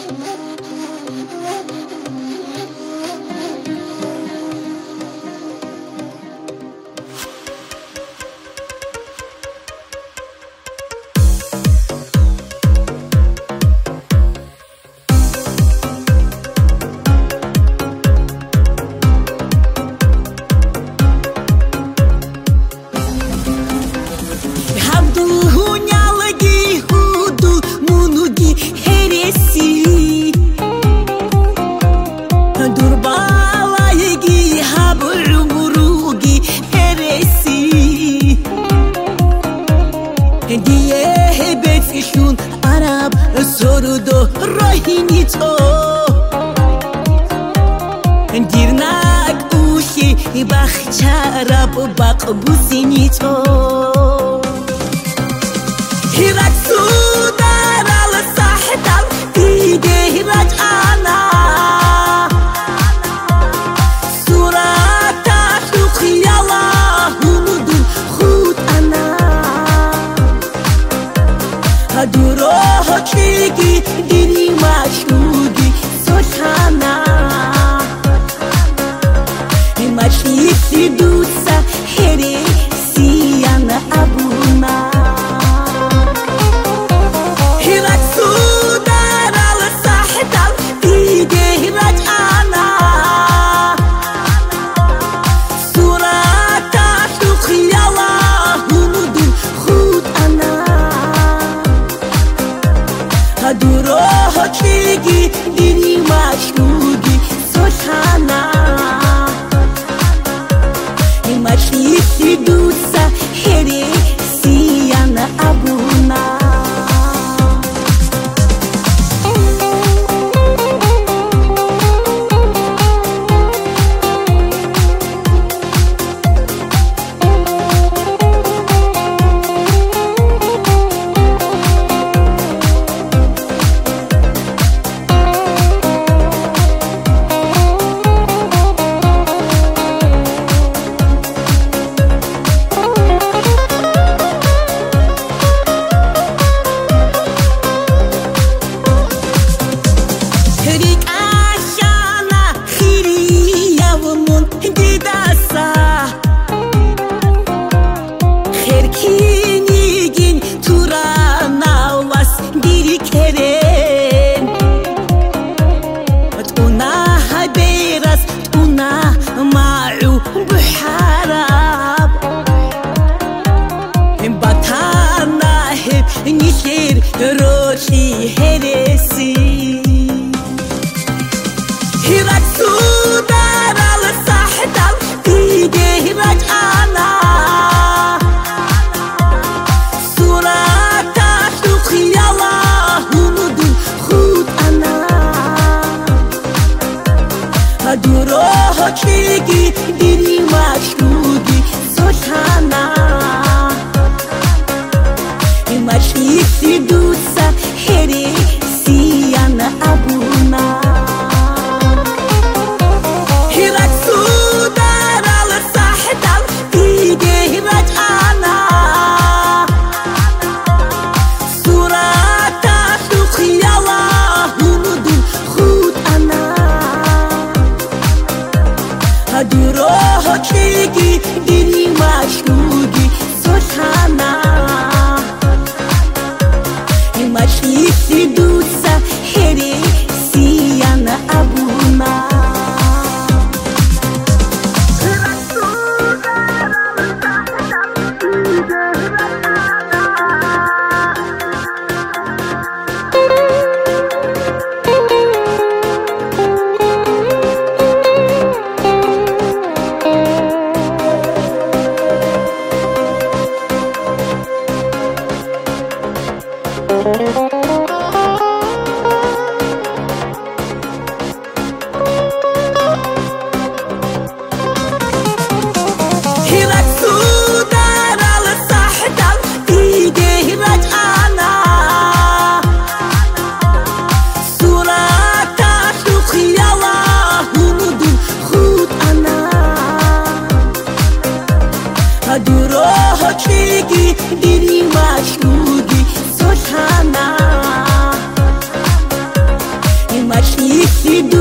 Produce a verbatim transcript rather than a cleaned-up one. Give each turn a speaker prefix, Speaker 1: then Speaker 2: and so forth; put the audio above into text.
Speaker 1: Diehebetishun Arab sorudo rohinito Dirnak ushi bakhcharab baqbusinito Hirak sudar al sahdal ideh rajana Surata shukhiyala hunudun khud ana Duroh chigi dini mashudi sochana Imachi sidusa here siyana abuna Hirak sudar al sahdal ideh rajana Surata shukhiyala hunudun khud ana Duroh chigi dini mashudi sochana Imachi sidusa here siyana abuna Roshi heresi Hirak sudar al sahdal ideh rajana Surata shukhiyala hunudun khud ana Duroh chigi dini mashudi sochana Imachi sidusa here siyana abuna Hirak sudar al sahdal ideh rajana Surata shukhiyala hunudun khud ana Duroh chigi سيدو